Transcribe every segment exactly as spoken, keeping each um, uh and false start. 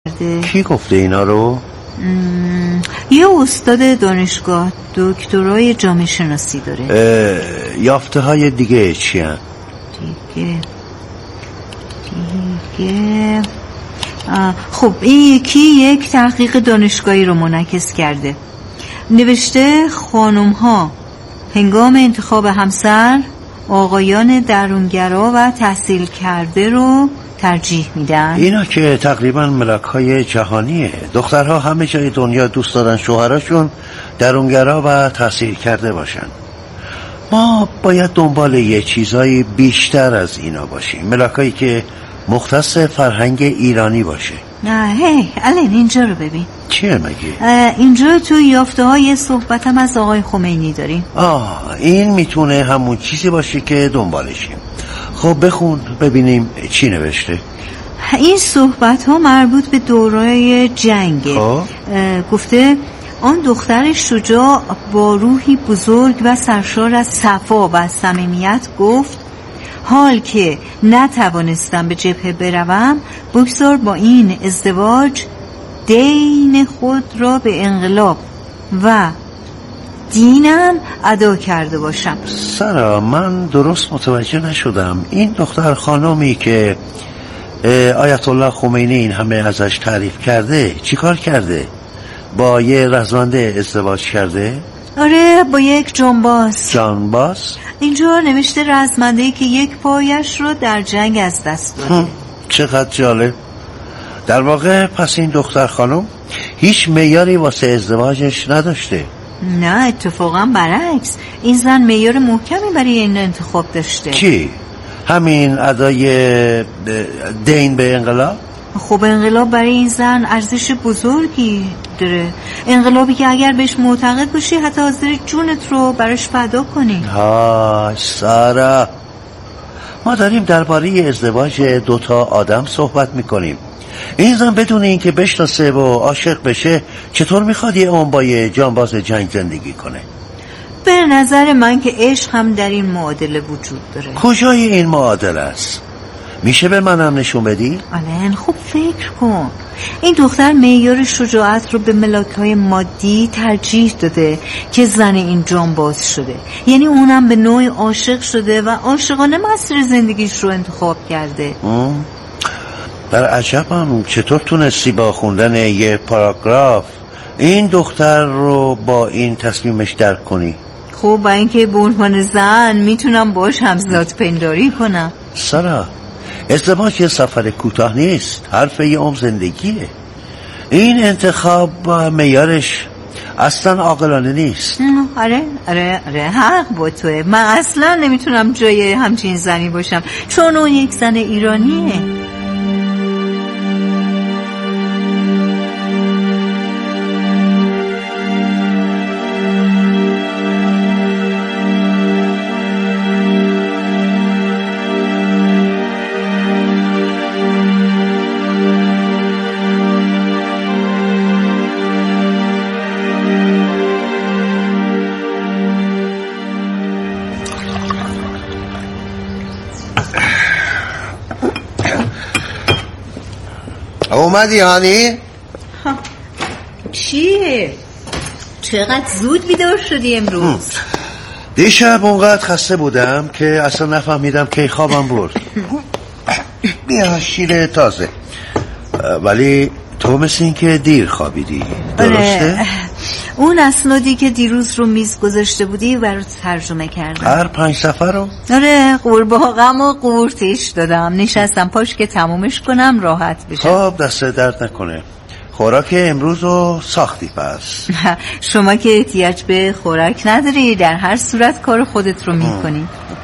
کی گفته اینا رو؟ یه استاد دانشگاه دکترای جامعه شناسی داره. یافته های دیگه چی هن؟ دیگه دیگه خب این یکی یک تحقیق دانشگاهی رو منعکس کرده. نوشته خانم ها هنگام انتخاب همسر آقایان درونگرا و تحصیل کرده رو ترجیح میدن. اینا که تقریبا ملاک های جهانیه. دخترها همه جای دنیا دوست دارن شوهراشون درونگرا و تحصیل کرده باشن. ما باید دنبال یه چیزایی بیشتر از اینا باشیم، ملاکایی که مختص فرهنگ ایرانی باشه. نه هی الان اینجا رو ببین. چیه مگه؟ اینجا تو یافته های صحبت هم از آقای خمینی داریم. آه این میتونه همون چیزی باشه که دنبالشیم. خب بخون ببینیم چی نوشته. این صحبت ها مربوط به دورای جنگه. خب گفته آن دختر شجاع با روحی بزرگ و سرشار از صفا و صمیمیت گفت حال که نتوانستم به جبهه بروم بگذار با این ازدواج دین خود را به انقلاب و دینم ادا کرده باشم. سارا من درست متوجه نشدم. این دختر خانمی که آیت الله خمینی این همه ازش تعریف کرده چی کار کرده؟ با یه رزمنده ازدواج کرده؟ آره با یک جانباز. جانباز؟ اینجا نوشته رزمنده‌ای که یک پایش رو در جنگ از دست داده. چقدر جالب. در واقع پس این دختر خانم هیچ معیاری واسه ازدواجش نداشته؟ نه اتفاقا برعکس، این زن معیار محکمی برای این انتخاب داشته. چی؟ همین ادای دین به انقلاب؟ خب انقلاب برای این زن ارزش بزرگی داره، انقلابی که اگر بهش معتقد باشی حتی حاضر جونت رو براش فدا کنی. ها سارا ما داریم درباره ازدواج دوتا آدم صحبت میکنیم. این زن بدون این که بشناسه و عاشق بشه چطور میخواد یه اون با یه جانباز جنگ زندگی کنه؟ به نظر من که عشق هم در این معادله وجود داره. کجای این معادله است؟ میشه به منم نشون بدی؟ آلن خوب فکر کن. این دختر معیار شجاعت رو به ملاک‌های مادی ترجیح داده که زن این جانباز شده، یعنی اونم به نوعی عاشق شده و عاشقانه مسیر زندگیش رو انتخاب کرده. در عجبم چطور تونستی با خوندن یه پاراگراف این دختر رو با این تصمیمش درک کنی؟ خب با اینکه به عنوان زن میتونم باش همزاد پنداری کنم. سارا ازدواج سفر کوتاه نیست، حرف یه عمر زندگیه. این انتخاب با معیارش اصلا عاقلانه نیست. آره آره آره حق با توه. من اصلا نمیتونم جای همچین زنی باشم چون اون یک زن ایرانیه. اومدی هانی؟ چیه؟ چقدر زود بیدار شدی امروز؟ دیشب اونقدر خسته بودم که اصلا نفهمیدم که خوابم برد. بیا شیر تازه. ولی تو مثل این که دیر خوابیدی، درسته؟ اون اسنادی که دیروز رو میز گذاشته بودی برات ترجمه کردم. هر پنج صفحه رو؟ آره قورباغه‌م و قورتش دادم، نشستم پاش که تمومش کنم راحت بشم. خب دست درد نکنه. خوراک امروز رو ساختی پس؟ شما که احتیاج به خوراک نداری، در هر صورت کار خودت رو میکنی.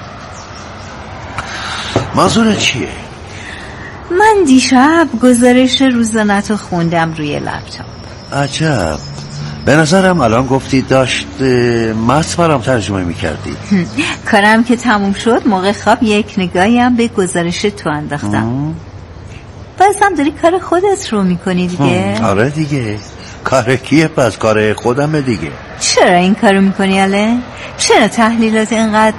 منظورت چیه؟ من دیشب گزارش روزانه‌تو خوندم روی لپتاپ. عجب. به نظرم الان گفتی داشت متن برام ترجمه میکردی. کارم که تموم شد موقع خواب یک نگاهی هم به گزارش تو انداختم. بازم داری کار خودت رو میکنی دیگه. آره دیگه. کار کیه پس؟ کار خودمه دیگه. چرا این کارو میکنی اله؟ چرا تحلیلات اینقدر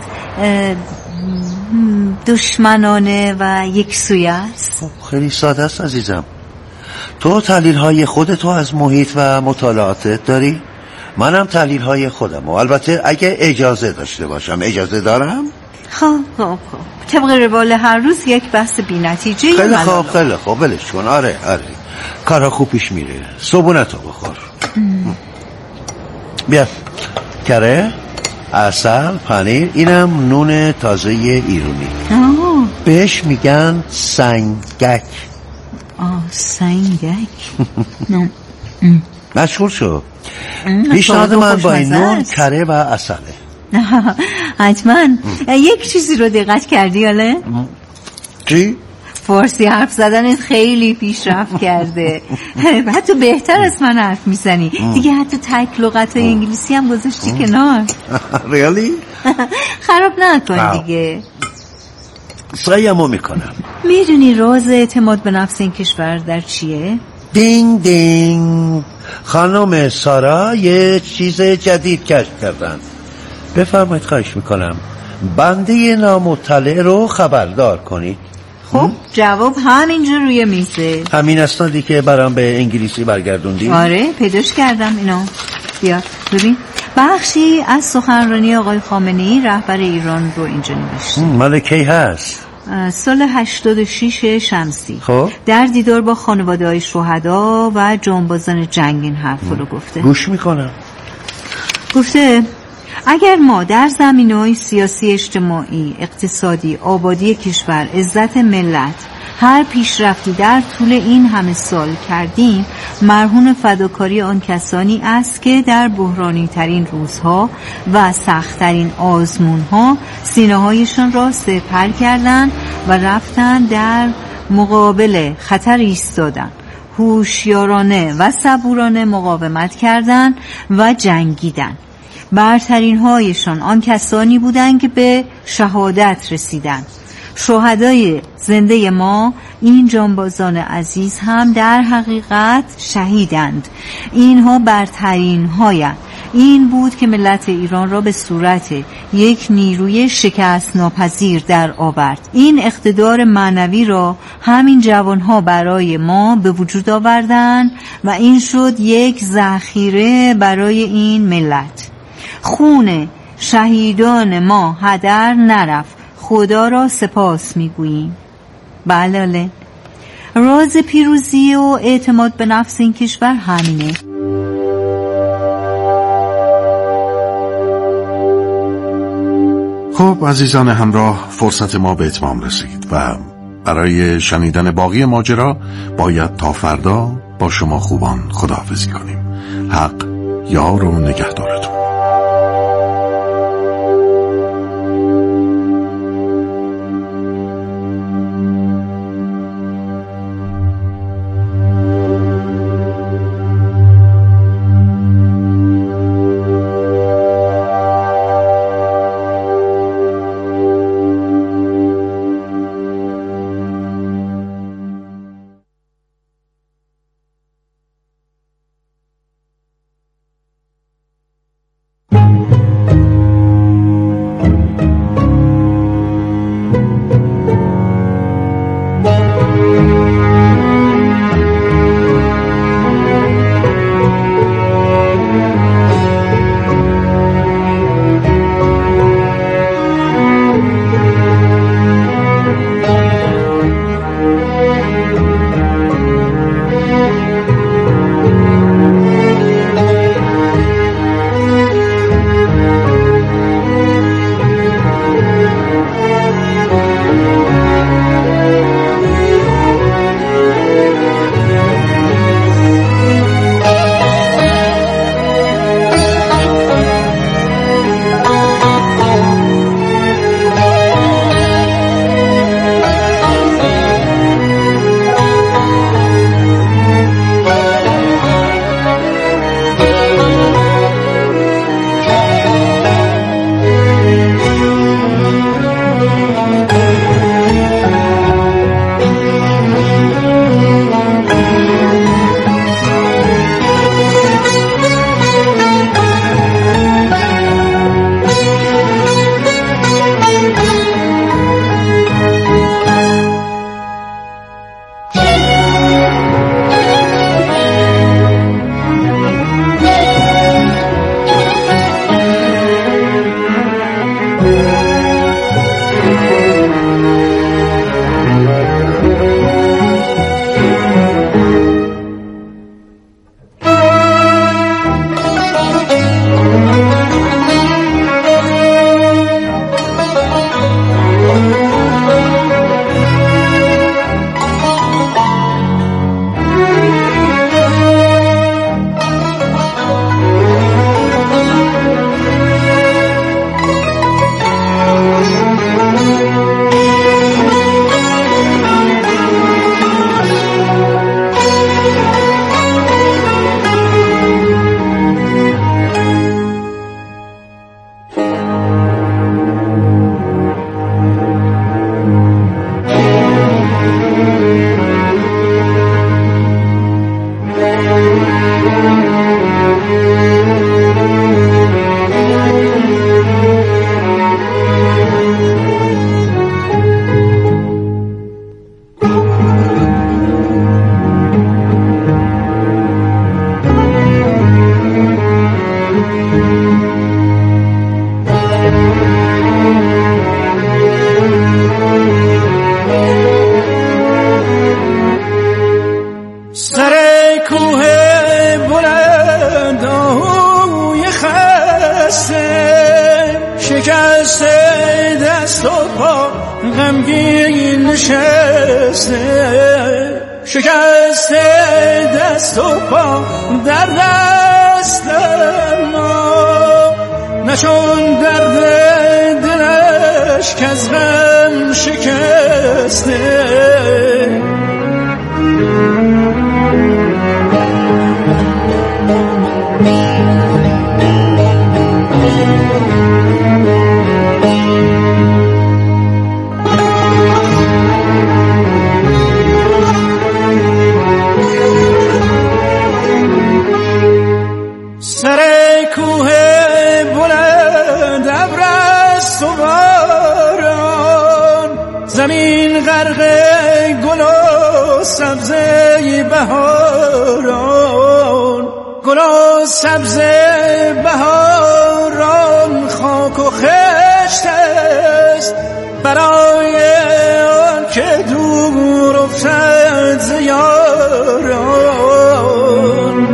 دشمنانه و یک سویه است؟ خیلی ساده است عزیزم. تو تحلیل های خودتو از محیط و مطالعاتت داری؟ منم تحلیل های خودم و البته اگه اجازه داشته باشم. اجازه دارم؟ خب خب خب طبق روال هر روز یک بحث بی نتیجه. خیلی خوب خیلی خوب ولش کن. آره آره کارها خوب پیش میره. صبونتو بخور. ام. بیا کره، عسل، پنیر، اینم نون تازه ایرونی. آه. بهش میگن سنگک. آه سنگک. مشغول شو. پیشنهاد من با این نون کره و عسله. حتما. یک چیزی رو دقت کردی حاله؟ چی؟ فارسی حرف زدنت خیلی پیشرفت کرده. حتی بهتر از من حرف میزنی دیگه. حتی تک لغت انگلیسی هم گذاشتی کنار. ریالی؟ خراب نکن دیگه. سعیمو میکنم. میدونی راز اعتماد به نفس این کشور در چیه؟ دینگ دینگ، خانم سارا یه چیز جدید کشف کردن. بفرمایید خواهش میکنم بنده نامطلع رو خبردار کنید. خب جواب همینجا روی میزه. همین اسنادی که برام به انگلیسی برگردوندی؟ آره پیداش کردم اینو. بیا ببین بخشی از سخنرانی آقای خامنه‌ای رهبر ایران رو اینجا نوشته. مال کی هست؟ سال هشتاد و شش شمسی. خب در دیدار با خانواده های شهدا و جانبازان جنگ این حرف رو گفته. گوش میکنم. گفته اگر ما در زمینه‌های سیاسی، اجتماعی، اقتصادی، آبادی کشور، عزت ملت هر پیشرفتی در طول این همه سال کردیم، مرهون فداکاری آن کسانی است که در بحرانی ترین روزها و سخت‌ترین آزمونها سینه‌هایشان را سپر کردند و رفتند در مقابل خطر ایستادند، هوشیارانه و صبورانه مقاومت کردند و جنگیدند. برترین هایشان آن کسانی بودند که به شهادت رسیدند. شهدای زنده ما این جانبازان عزیز هم در حقیقت شهیدند. اینها برترین هایند. این بود که ملت ایران را به صورت یک نیروی شکست ناپذیر در آورد. این اقتدار معنوی را همین جوانها برای ما به وجود آوردند و این شد یک ذخیره برای این ملت. خون شهیدان ما هدر نرفت. خدا را سپاس میگوییم. بله راز پیروزی و اعتماد به نفس این کشور همینه. خب عزیزان همراه، فرصت ما به اتمام رسید و برای شنیدن باقی ماجرا باید تا فردا با شما خوبان خداحافظی کنیم. حق یار و نگهدارتون. کوه بلند آهوی خسته شکسته دست و پا غمگین نشسته شکسته دست و پا در دست ما نشون درد دلش که از غم شکسته زمین غرق گل و سبزه بهاران گل و سبزه بهاران خاک و خشت است برای آن که دور افتد ز یاران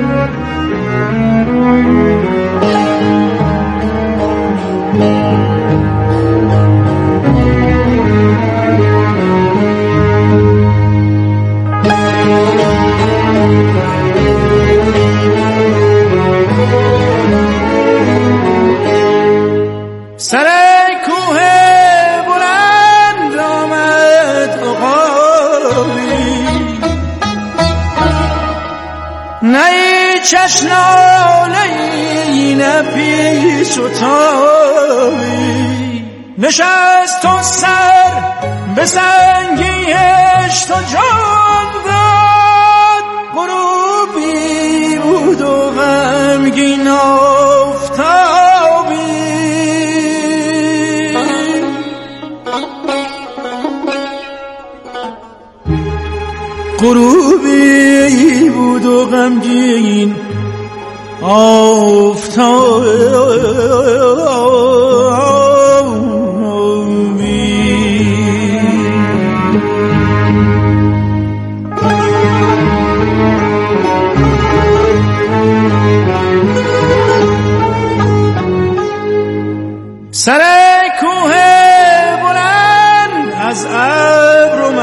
سر کوه بلند آمد عقابی نه چشنالی نه پیش و تابی نشست و سر به سنگیش تو جان داد غروبی بود و غمگین آفتابی غروبی بود و غمگین آفتابی سر کوه بلند از ابر و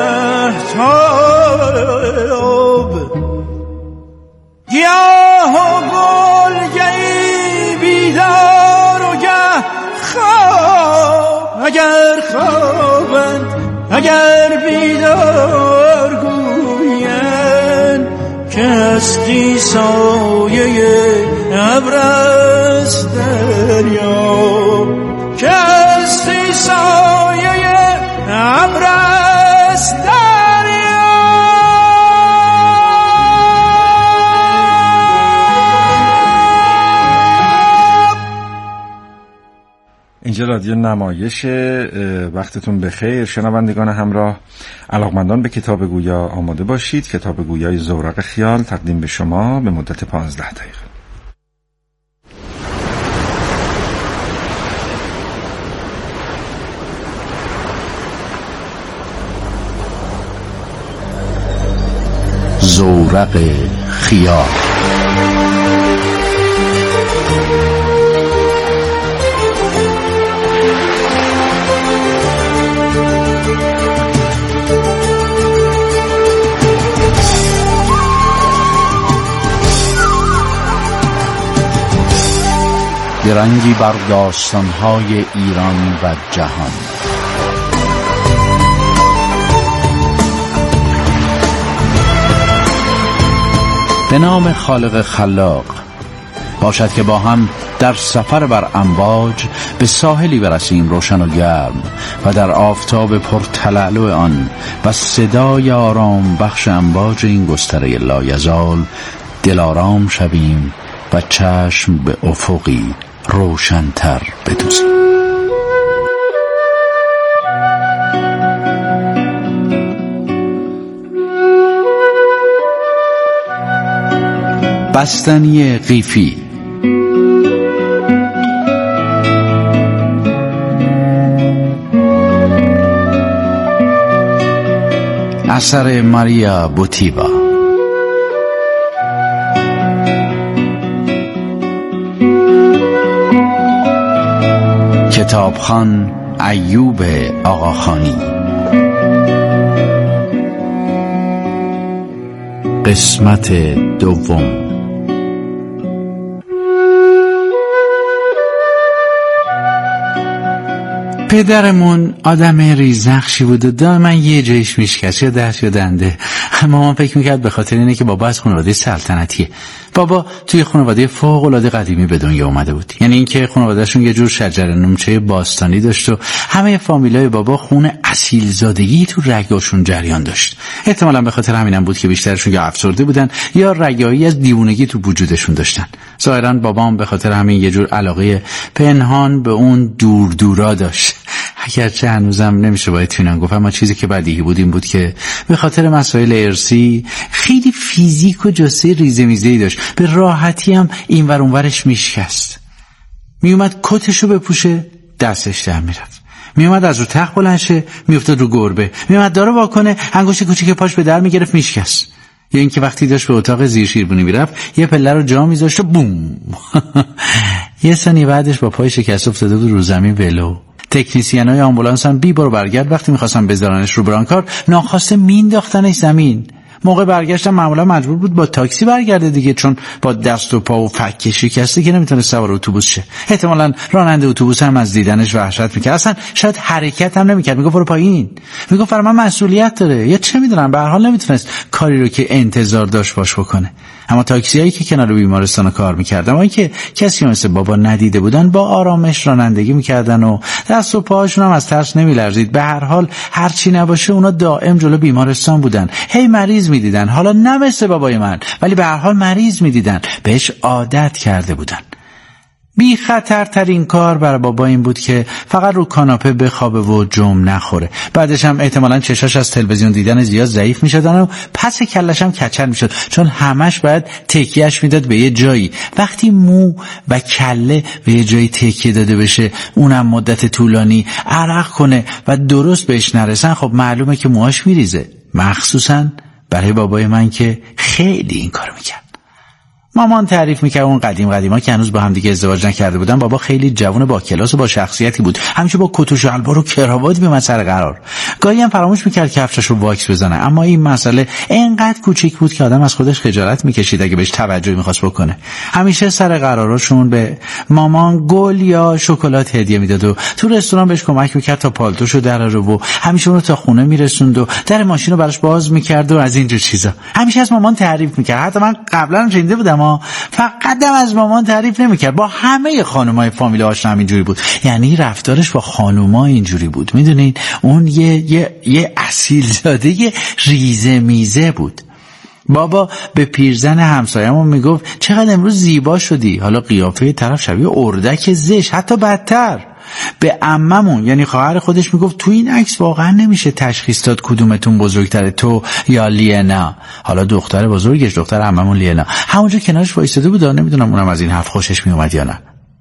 مهتاب گیاه و گل گهی بیدار و گه خواب اگر خوابند اگر بیدار گویند که هستی سایه ابر است دریا که هستی سایه ابر است دریا. اینجا رادیو نمایش. وقتتون بخیر شنوندگان همراه. علاقمندان به کتاب گویا آماده باشید. کتاب گویای زورق خیال تقدیم به شما به مدت پانزده دقیقه. زورق خیال. درنگی بر داستان‌های ایران و جهان. به نام خالق خلاق. باشد که با هم در سفر بر امواج به ساحلی برسیم روشن و گرم و در آفتاب پرتلالو آن و صدای آرام بخش امواج این گستره لایزال دلارام شویم و چشم به افقی روشن‌تر بدوزیم. بستنی قیفی. اثر ماریا بوتیوا. کتابخوان ایوب آقاخانی. قسمت دوم. پدرمون آدم ریزنقشی بود و دائما یه جایش میشکست یا دست یا دنده. مامان فکر میکرد به خاطر اینه که بابا از خانواده سلطنتیه. بابا توی خانواده فوق العاده قدیمی به دنیا اومده بود، یعنی اینکه خانواده‌شون یه جور شجره نمچه باستانی داشت و همه فامیلای بابا خون اصیلزادگی تو رگاشون جریان داشت. احتمالاً به خاطر همینم بود که بیشترشون یا افسرده بودن یا رگایی از دیوونگی تو وجودشون داشتن. ظاهراً بابام به خاطر همین یه جور علاقه پنهان به اون دور دورا داشت. اگرچه هنوزم نمیشه با اطمینان گفت، اما چیزی که بدیهی بود این بود که به خاطر مسائل ارثی خیلی فیزیک و جسه ریزه میزه‌ای داشت. به راحتی هم این ور اون ورش میشکست. میومد کتشو بپوشه، دستش در میرفت. میومد از رو تخت بلند شه، میافتاد رو گربه. میومد داره واکنه، انگشت کوچیک پاش به در میگرفت، میشکست. یا اینکه وقتی داشت به اتاق زیر شیربونی میرفت، یه پله رو جا میذاشت و بوم. یه ثانیه بعدش با پای شکست افتاده بود رو زمین ولو. تکنیسیانای آمبولانس هم بی برو برگرد وقتی میخواستن بذارنش رو برانکار ناخواسته مینداختنش زمین. موقع برگشتم معمولا مجبور بود با تاکسی برگرده دیگه، چون با دست و پا و فک شکسته که نمیتونه سوار اتوبوس شه. احتمالاً راننده اتوبوس هم از دیدنش وحشت میکرد، اصلا شاید حرکت هم نمیکرد، میگفت برو پایین. میگفت برای من مسئولیت داره، یا چه میدونم، به هر حال نمیتونست کاری رو که انتظار داشت باش بکنه. اما تاکسیایی که کنار بیمارستان کار میکردن و اینکه کسی مثل بابا ندیده بودن با آرامش رانندگی میکردن و دست و پاهاشون هم از ترس نمیلرزید. به هر حال هر چی نباشه اونا دائم جلو بیمارستان بودن، هی مریض میدیدن، حالا نه مثل بابای من ولی به هر حال مریض میدیدن، بهش عادت کرده بودن. بی خطرترین کار برای بابا این بود که فقط رو کاناپه بخوابه و جم نخوره. بعدش هم احتمالاً چشاش از تلویزیون دیدن زیاد ضعیف میشدن و پس کلش هم کچل میشد، چون همش باید تکیهش میداد به یه جایی. وقتی مو و کله به یه جایی تکیه داده بشه، اونم مدت طولانی عرق کنه و درست بهش نرسن، خب معلومه که موهاش میریزه. مخصوصاً برای بابای من که خیلی این کارو میکرد. مامان تعریف میکرد اون قدیم قدیما که هنوز با هم دیگه ازدواج نکرده بودن، بابا خیلی جوان با کلاس و با شخصیتی بود، همیشه با کت و شلوار و کراوات میومد سر قرار. گاهی هم فراموش میکرد کفشش رو واکس بزنه، اما این مسئله اینقدر کوچیک بود که آدم از خودش خجالت میکشید اگه بهش توجه میخواست بکنه. همیشه سر قراراشون به مامان گل یا شکلات هدیه میداد و تو رستوران بهش کمک میکرد تا پالتوشو دراره و همیشه اونو تا خونه میرسوند و در ماشین رو براش باز میکرد و از اینجور چیزا. همیشه از مامان تعریف میکرد. حتی من قبلا شنیده بودم ما فقط هم از مامان تعریف نمیکرد، با همه خانمای فامیل آشنا همینجوری بود. یعنی رفتارش با خانوما اینجوری بود، میدونین اون یه یه یه اصیلزاده ریزه میزه بود. بابا به پیرزن همسایه‌مون میگفت چقدر امروز زیبا شدی، حالا قیافه طرف شبیه اردک زشت، حتی بدتر. به عممون یعنی خواهر خودش میگفت تو این عکس واقعا نمیشه تشخیص داد کدومتون بزرگتره، تو یا لینا. حالا دختر بزرگش دختر عممون لینا همونجا کنارش وایساده بود، نمیدونم اونم از این حرف خوشش میومد یا نه.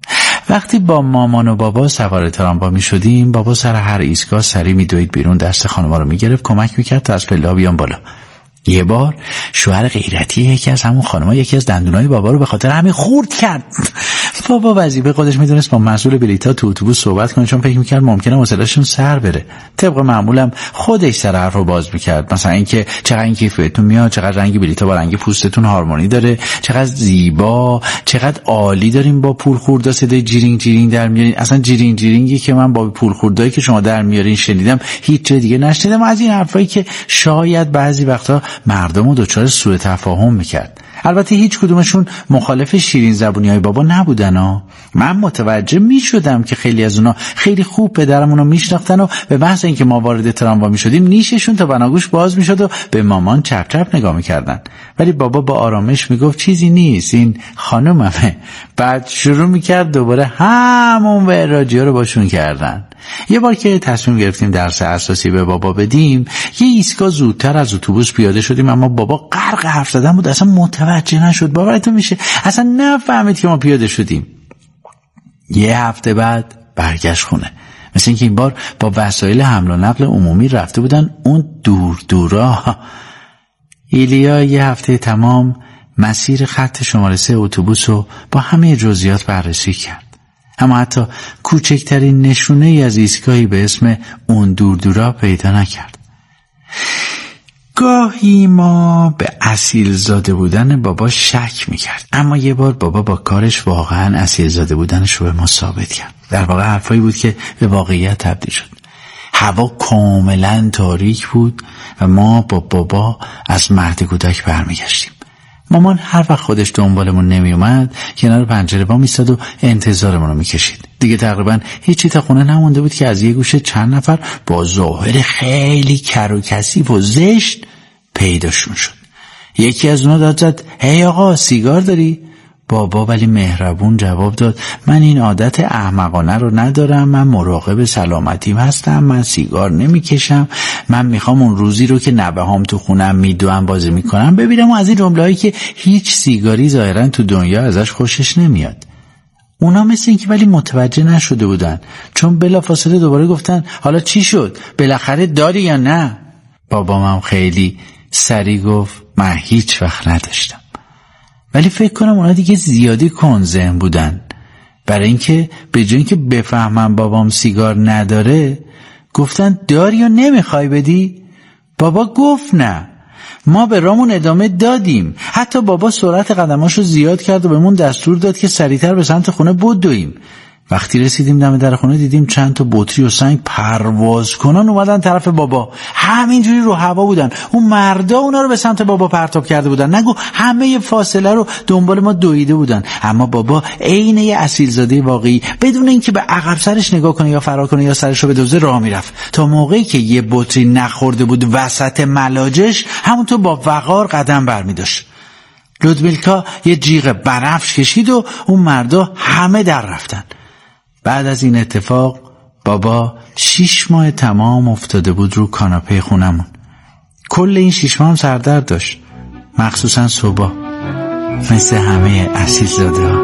وقتی با مامان و بابا سوار تراموا میشدیم، بابا سر هر ایستگاه سری میدوید بیرون، دست خانم‌ها رو میگرفت، کمک میکرد تا از پله‌ها بیان بالا. یه بار شوهر غیرتی یکی از همون خانم‌ها یکی از دندونای بابا رو به خاطر همین خورد کرد. بابا وظیفه خودش میدونست با مسئول بلیط‌ها تو اتوبوس صحبت کنه، چون فکر میکرد ممکنه حوصله‌شون سر بره. طبق معمولم خودش سر حرف رو باز میکرد، مثلا اینکه چقدر این کیفیتون میاد، چقدر رنگ بلیط‌ها با رنگ پوستتون هارمونی داره، چقدر زیبا، چقدر عالی داریم با پول خوردا صدای جیرینگ جیرینگ در میارین. اصلا جیرینگ جیرینگی که من با پول خوردایی که شما در میارین شنیدم هیچ جای دیگه نشنیدم. از این حرفایی که شاید بعضی وقتا مردمو دچار سوء تفاهم میکرد. البته هیچ کدومشون مخالف شیرین زبونی های بابا نبودن ها. من متوجه می شدم که خیلی از اونا خیلی خوب پدرمونو میشناختن و به محض اینکه ما وارد تراموا می شدیم نیششون تا بناگوش باز می شد و به مامان چپ چپ نگاه می کردن. ولی بابا با آرامش می گفت چیزی نیست، این خانوممه. بعد شروع می کرد دوباره همون به راجیو رو باشون کردن. یه بار که تصمیم گرفتیم درس اساسی به بابا بدیم، یه ایستگاه زودتر از اتوبوس پیاده شدیم، اما بابا غرق حرف زدن بود، اصلا متوجه نشد. باورتون میشه اصلا نفهمید که ما پیاده شدیم. یه هفته بعد برگشت خونه، مثل اینکه این بار با وسایل حمل و نقل عمومی رفته بودن اون دور دورا. ایلیا یه هفته تمام مسیر خط شماره سه اتوبوس رو با همه جزئیات بررسی کرد. اما حتی کوچکترین نشونه ای از ایستگاهی به اسم اون دور دورا پیدا نکرد. گاهی ما به اصیل زاده بودن بابا شک میکرد، اما یه بار بابا با کارش واقعا اصیل زاده بودنش رو به ما ثابت کرد. در واقع حرفایی بود که به واقعیت تبدیل شد. هوا کاملا تاریک بود و ما با بابا از مهد کودک برمیگشتیم. مامان هر وقت خودش دنبالمون نمی اومد کنار پنجره با میستاد و انتظارمون رو میکشید. دیگه تقریبا هیچی تا خونه نمونده بود که از یه گوشه چند نفر با ظاهر خیلی کر و کثیف و زشت پیداشون شد. یکی از اونا داد زد هی آقا سیگار داری؟ بابا ولی مهربون جواب داد من این عادت احمقانه رو ندارم، من مراقب سلامتیم هستم، من سیگار نمیکشم، من میخوام اون روزی رو که نوهام تو خونم میدوام بازی میکنم ببینم. و از این جمله‌هایی که هیچ سیگاری ظاهرا تو دنیا ازش خوشش نمیاد. اونا مثل این که ولی متوجه نشده بودن، چون بلافاصله دوباره گفتن حالا چی شد؟ بالاخره داری یا نه؟ بابام هم خیلی سریع گفت من هیچ وقت نداشتم. ولی فکر کنم اونا دیگه زیادی کنزهم بودن، برای اینکه به جای اینکه بفهمم بابام سیگار نداره گفتن داری یا نمیخوای بدی؟ بابا گفت نه. ما به رامون ادامه دادیم، حتی بابا سرعت قدماشو زیاد کرد و بهمون دستور داد که سریعتر به سمت خونه بدویم. وقتی رسیدیم دم در خونه دیدیم چند تا بطری و سنگ پرواز کنان اومدن طرف بابا، همینجوری رو هوا بودن. اون مردا اونا رو به سمت بابا پرتاب کرده بودن، نگو همه فاصله رو دنبال ما دویده بودن. اما بابا عین یه اصیلزاده واقعی بدون اینکه به عقب سرش نگاه کنه یا فرار کنه یا سرش رو بدوزه راه میرفت تا موقعی که یه بطری نخورده بود وسط ملاجش همونطور با وقار قدم برمی‌داشت. لودمیلکا یه جیغ بنفش کشید و اون مردا همه در رفتن. بعد از این اتفاق بابا شیش ماه تمام افتاده بود رو کاناپه خونمون. کل این شیش ماه هم سردرد داشت، مخصوصا صبح، مثل همه اصیل زاده ها.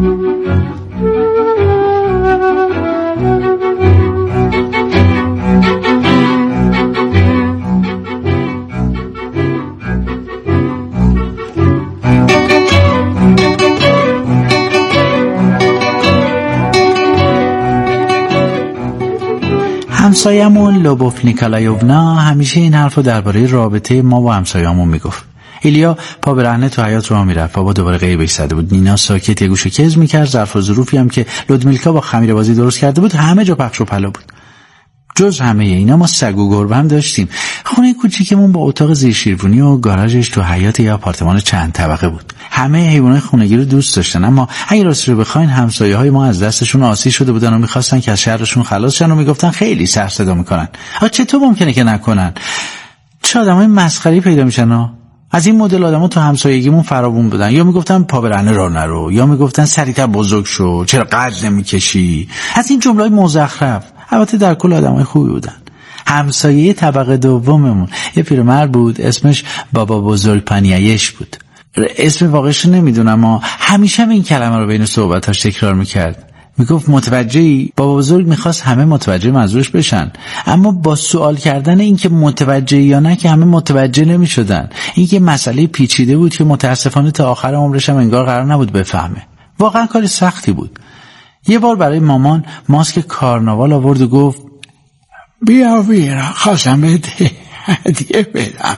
همسایمون لوبوف نیکالایوونا همیشه این حرف رو درباره رابطه ما و همسایمون میگفت. ایلیا پا به رهنه تو حیاط راه میرفت، بابا دوباره غیبش زده بود. نینا ساکت یه گوشه کز میکرد. ظرف و ظروفی هم که لودمیلکا با خمیر بازی درست کرده بود همه جا پخش و پلا بود. جز همه اینا ما سگ و گربه هم داشتیم. خونه کوچیکمون با اتاق زیر شیروانی و گاراژش تو حیاط یه آپارتمان چند طبقه بود. همه حیوانات خونگی رو دوست داشتن، اما اگه راستی رو بخواین همسایه‌های ما از دستشون آسی شده بودن و می‌خواستن که از شرشون خلاص شن و میگفتن خیلی سر صدا میکنن. آ چطور ممکنه که نکنن؟ چه آدمای مسخره‌ای پیدا میشن ها. از این مدل آدما تو همسایگیمون فراوون بودن. یا میگفتن پا برهنه راه نرو، یا میگفتن سریعتر بزرگ شو، چرا قد نمیکشی. از این جمله‌های مزخرف. البته در کل آدمای خوبی بودن. همسایه طبقه دوممون یه پیرمرد بود، اسمش بابا بزرگ پنیایش بود. اسم واقعیش رو نمیدونم، اما همیشه این کلمه رو بین صحبتاش تکرار میکرد. میگفت متوجهی؟ بابا بزرگ میخواست همه متوجه منظورش بشن، اما با سوال کردن این که متوجه یا نه که همه متوجه نمیشدن. این که مسئله پیچیده بود که متاسفانه تا آخر عمرش هم انگار قرار نبود بفهمه. واقعا کار سختی بود. یه بار برای مامان ماسک کارناوال آورد و گفت بیا بیا خواستم بهت هدیه بدم.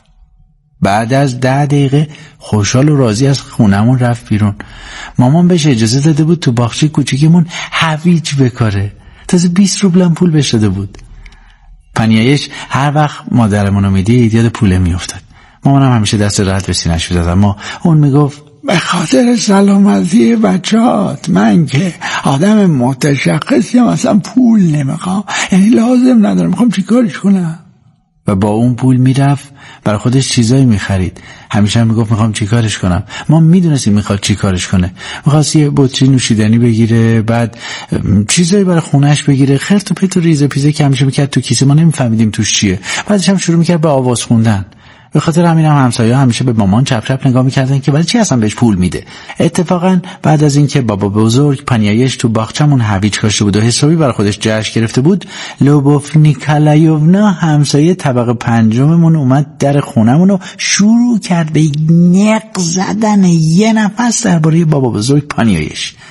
بعد از ده دقیقه خوشحال و راضی از خونمون رفت بیرون. مامان بهش اجازه داده بود تو باغچه کوچیکمون هویج بکاره. تازه بیست روبلم پول بهش داده بود. پنیایش هر وقت مادرمونو میدید یاد پوله میافتاد. مامانم همیشه دست راحت به سینه‌اش می‌زد، اما اون میگفت به خاطر سلامتی بچه‌هات من که آدم متشخصیم اصلا پول نمیخوام، یعنی لازم ندارم، میخوام چیکارش کنم. و با اون پول میرفت برای خودش چیزایی میخرید. همیشه هم میگفت میخوام چیکارش کنم. ما میدونستیم میخواد چیکارش کنه. میخواست یه بطری نوشیدنی بگیره، بعد چیزایی برای خونهش بگیره، خرت و پرت و ریزه پیزه که همیشه میکرد تو کیسه، ما نمیفهمیدیم توش چیه. بعدش هم شروع میکرد به آواز خوندن. به خاطر همین هم همسایه‌ها همیشه به مامان چپ چپ نگاه میکردن که برای چی اصلا بهش پول میده. اتفاقا بعد از اینکه بابا بزرگ پنیایش تو باغچمون هویج کاشته بود و حسابی برای خودش جشن گرفته بود، لوبوف نیکالایوونا همسایه طبقه پنجممون اومد در خونمون رو شروع کرد به نق زدن یه نفس درباره بابا بزرگ پنیایش.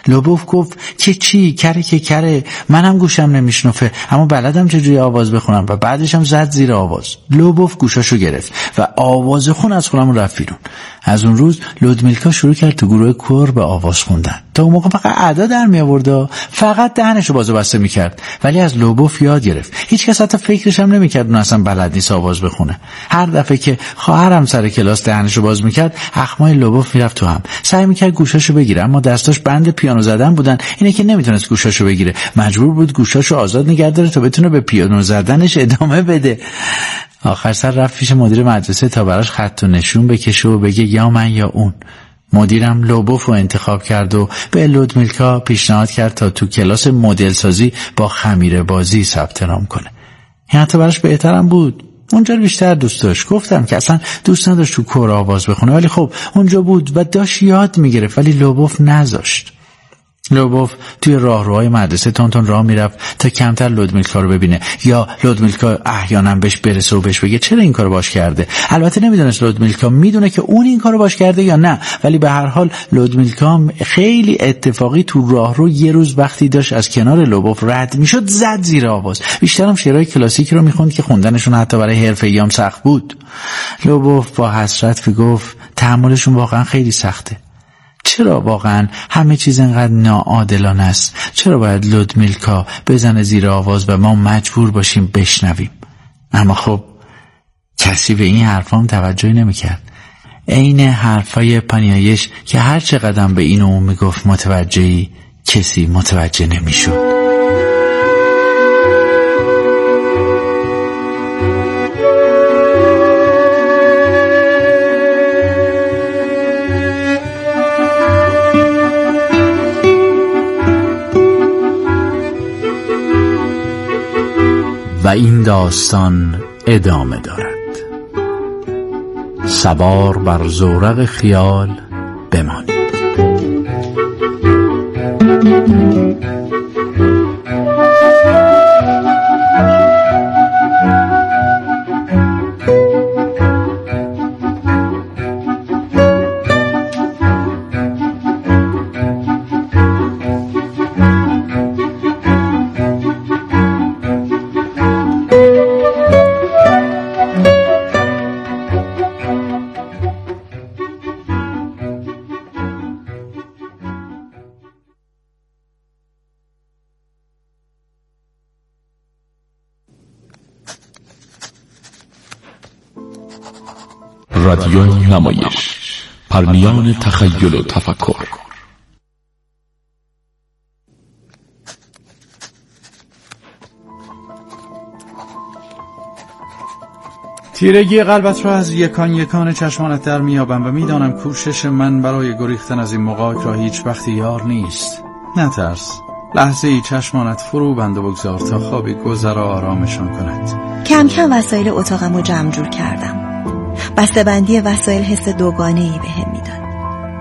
لوبوف گفت که چی؟ کره که کره، منم گوشم نمیشنفه اما بلدم چجوری آواز بخونم. و بعدش هم زد زیر آواز. لوبوف گوشاشو گرفت و آواز خون از خونمون رفت بیرون. از اون روز لودمیلکا شروع کرد تو گروه کور به آواز خوندن. تا اون موقع فقط ادا در می آورد، فقط دهنشو باز و بسته میکرد، ولی از لوبوف یاد گرفت. هیچ کس حتی فکرش هم نمیکرد اون اصلا بلد نیست آواز بخونه. هر دفعه که خواهرم سر کلاس دهنشو باز میکرد، اخمای لوبوف میرفت تو هم. سعی میکرد گوشاشو بگیره اما دستاش بند پیانو زدن بودن، اینه که نمیتونست گوشاشو بگیره. مجبور بود گوشاشو آزاد نگه داره تا بتونه به پیانو زدنش ادامه بده. آخر سر رفت پیش مدیر مدرسه تا براش خط و نشون بکشه و بگه یا من یا اون. مدیرم لوبوف رو انتخاب کرد و به لودمیلکا پیشنهاد کرد تا تو کلاس مدل سازی با خمیره بازی ثبت نام کنه. این حتی براش بهترم بود. اونجا بیشتر دوست داشت. گفتم که اصلا دوست نداشت تو کور آواز بخونه، ولی خب اونجا بود و داشت یاد میگرفت، ولی لوبوف نذاشت. لوبوف توی راهروهای مدرسه تون تون راه میرفت تا کمتر لودمیلکا رو ببینه، یا لودمیلکا احیانا بهش برسه و بهش بگه چرا این کارو باش کرده. البته نمیدونست لودمیلکا میدونه که اون این کارو باش کرده یا نه، ولی به هر حال لودمیلکا خیلی اتفاقی تو راهرو یه روز وقتی داشت از کنار لوبوف رد میشد زد زیر آواز. بیشترم شعرهای کلاسیکی رو میخوند که خوندنشون حتی برای حرفه‌ای هم سخت بود. لوبوف با حسرت میگفت تحملشون واقعا خیلی سخته. چرا واقعا همه چیز اینقدر ناعادلانه است؟ چرا باید لودمیلکا بزنه زیر آواز و ما مجبور باشیم بشنویم؟ اما خب کسی به این حرفام توجهی نمیکرد. عین حرفای پانیایش که هر چقدر به این و اون میگفت متوجهی، کسی متوجه نمیشد. و این داستان ادامه دارد. سوار بر زورق خیال بمانید. رادیو نمایش، پرمیان تخیل و تفکر. تیرگی قلبت را از یکان یکان چشمانت در میابم و میدانم کوشش من برای گریختن از این مغاک را هیچ وقت یار نیست. نترس، لحظه ای چشمانت فرو بند و بگذار تا خوابی گذرا آرامشان کند. کم کم وسایل اتاقم رو جمع جور کردم. بسته‌بندی وسایل حس دوگانه‌ای بهم میده.